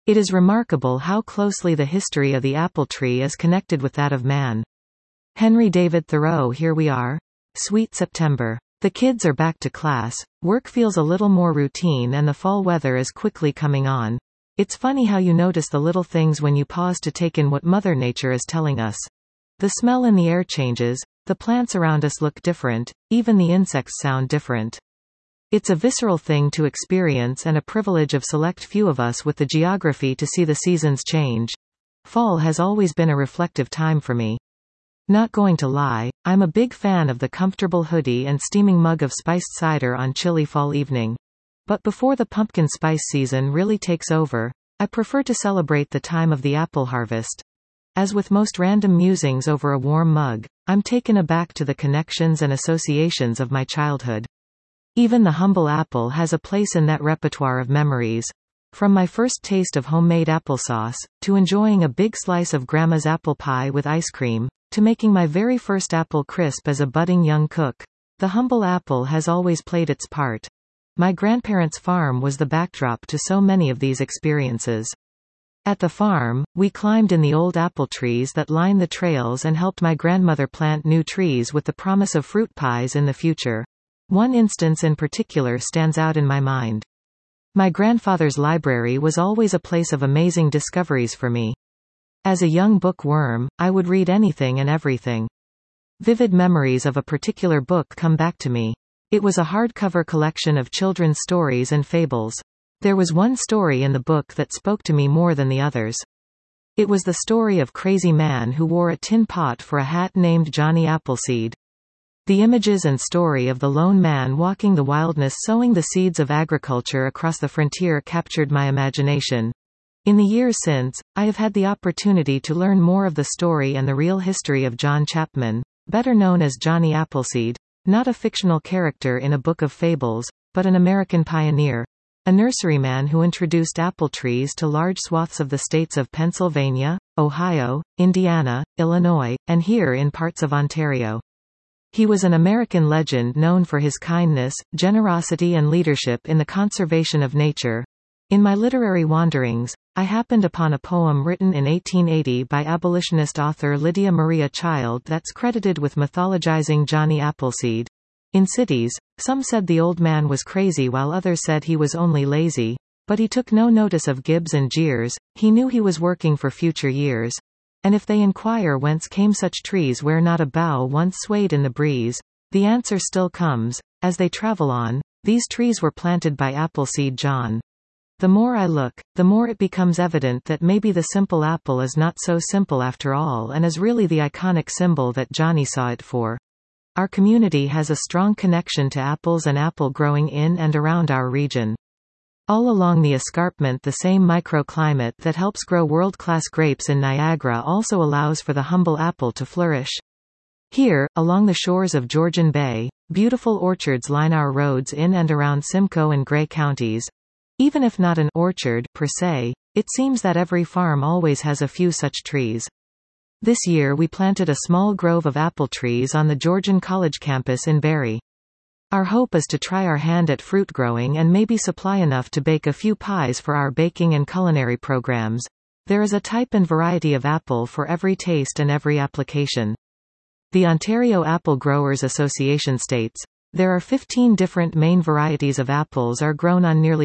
It is remarkable how closely the history of the apple tree is connected with that of man. Henry David Thoreau. Here we are. Sweet September. The kids are back to class, work feels a little more routine and the fall weather is quickly coming on. It's funny how you notice the little things when you pause to take in what Mother Nature is telling us. The smell in the air changes, the plants around us look different, even the insects sound different. It's a visceral thing to experience and a privilege of select few of us with the geography to see the seasons change. Fall has always been a reflective time for me. Not going to lie, I'm a big fan of the comfortable hoodie and steaming mug of spiced cider on chilly fall evening. But before the pumpkin spice season really takes over, I prefer to celebrate the time of the apple harvest. As with most random musings over a warm mug, I'm taken aback to the connections and associations of my childhood. Even the humble apple has a place in that repertoire of memories. From my first taste of homemade applesauce, to enjoying a big slice of Grandma's apple pie with ice cream, to making my very first apple crisp as a budding young cook, the humble apple has always played its part. My grandparents' farm was the backdrop to so many of these experiences. At the farm, we climbed in the old apple trees that line the trails and helped my grandmother plant new trees with the promise of fruit pies in the future. One instance in particular stands out in my mind. My grandfather's library was always a place of amazing discoveries for me. As a young bookworm, I would read anything and everything. Vivid memories of a particular book come back to me. It was a hardcover collection of children's stories and fables. There was one story in the book that spoke to me more than the others. It was the story of crazy man who wore a tin pot for a hat named Johnny Appleseed. The images and story of the lone man walking the wilderness sowing the seeds of agriculture across the frontier captured my imagination. In the years since, I have had the opportunity to learn more of the story and the real history of John Chapman, better known as Johnny Appleseed, not a fictional character in a book of fables, but an American pioneer, a nurseryman who introduced apple trees to large swaths of the states of Pennsylvania, Ohio, Indiana, Illinois, and here in parts of Ontario. He was an American legend known for his kindness, generosity and leadership in the conservation of nature. In my literary wanderings, I happened upon a poem written in 1880 by abolitionist author Lydia Maria Child that's credited with mythologizing Johnny Appleseed. In cities, some said the old man was crazy while others said he was only lazy, but he took no notice of gibes and jeers, he knew he was working for future years. And if they inquire whence came such trees where not a bough once swayed in the breeze, the answer still comes, as they travel on, these trees were planted by Appleseed John. The more I look, the more it becomes evident that maybe the simple apple is not so simple after all and is really the iconic symbol that Johnny saw it for. Our community has a strong connection to apples and apple growing in and around our region. All along the escarpment, the same microclimate that helps grow world-class grapes in Niagara also allows for the humble apple to flourish. Here, along the shores of Georgian Bay, beautiful orchards line our roads in and around Simcoe and Grey counties. Even if not an orchard per se, it seems that every farm always has a few such trees. This year we planted a small grove of apple trees on the Georgian College campus in Barrie. Our hope is to try our hand at fruit growing and maybe supply enough to bake a few pies for our baking and culinary programs. There is a type and variety of apple for every taste and every application. The Ontario Apple Growers Association states, there are 15 different main varieties of apples are grown on nearly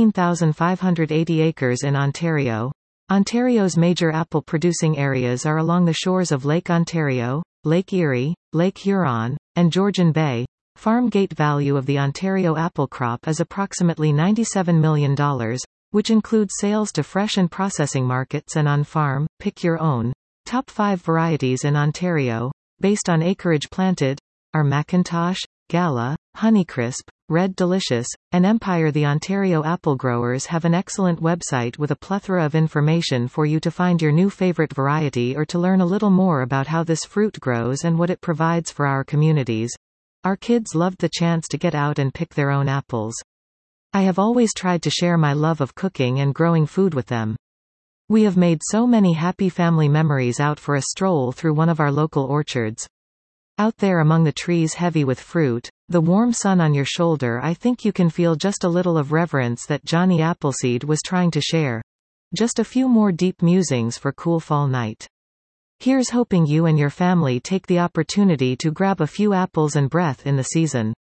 15,580 acres in Ontario. Ontario's major apple-producing areas are along the shores of Lake Ontario, Lake Erie, Lake Huron, and Georgian Bay. Farm gate value of the Ontario apple crop is approximately $97 million, which includes sales to fresh and processing markets and on-farm, pick-your-own. Top 5 varieties in Ontario, based on acreage planted, are Macintosh, Gala, Honeycrisp, Red Delicious, and Empire. The Ontario apple growers have an excellent website with a plethora of information for you to find your new favorite variety or to learn a little more about how this fruit grows and what it provides for our communities. Our kids loved the chance to get out and pick their own apples. I have always tried to share my love of cooking and growing food with them. We have made so many happy family memories out for a stroll through one of our local orchards. Out there among the trees heavy with fruit, the warm sun on your shoulder, I think you can feel just a little of reverence that Johnny Appleseed was trying to share. just a few more deep musings for cool fall night. Here's hoping you and your family take the opportunity to grab a few apples and breath in the season.